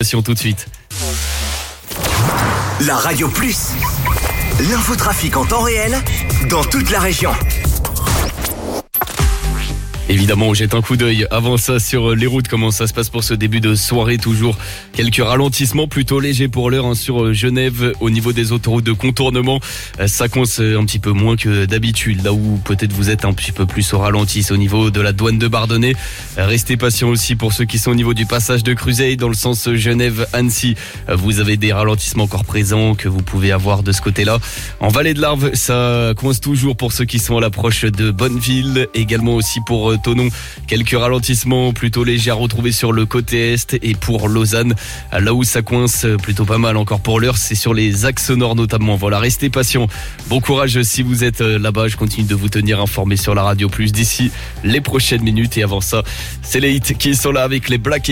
Tout de suite. La Radio Plus, l'infotrafic en temps réel dans toute la région. Évidemment, on jette un coup d'œil avant ça sur les routes, comment ça se passe pour ce début de soirée. Toujours quelques ralentissements plutôt légers pour l'heure sur Genève au niveau des autoroutes de contournement. Ça coince un petit peu moins que d'habitude, là où peut-être vous êtes un petit peu plus au ralenti, c'est au niveau de la douane de Bardonnay. Restez patients aussi pour ceux qui sont au niveau du passage de Cruzeil dans le sens Genève-Annecy. Vous avez des ralentissements encore présents que vous pouvez avoir de ce côté-là. En Vallée de l'Arve, ça coince toujours pour ceux qui sont à l'approche de Bonneville, également aussi pour Thonon, quelques ralentissements plutôt légers à retrouver sur le côté est. Et pour Lausanne, là où ça coince plutôt pas mal encore pour l'heure, c'est sur les axes nord notamment. Voilà, restez patients. Bon courage si vous êtes là-bas. Je continue de vous tenir informé sur la Radio Plus d'ici les prochaines minutes. Et avant ça, c'est les hits qui sont là avec les Black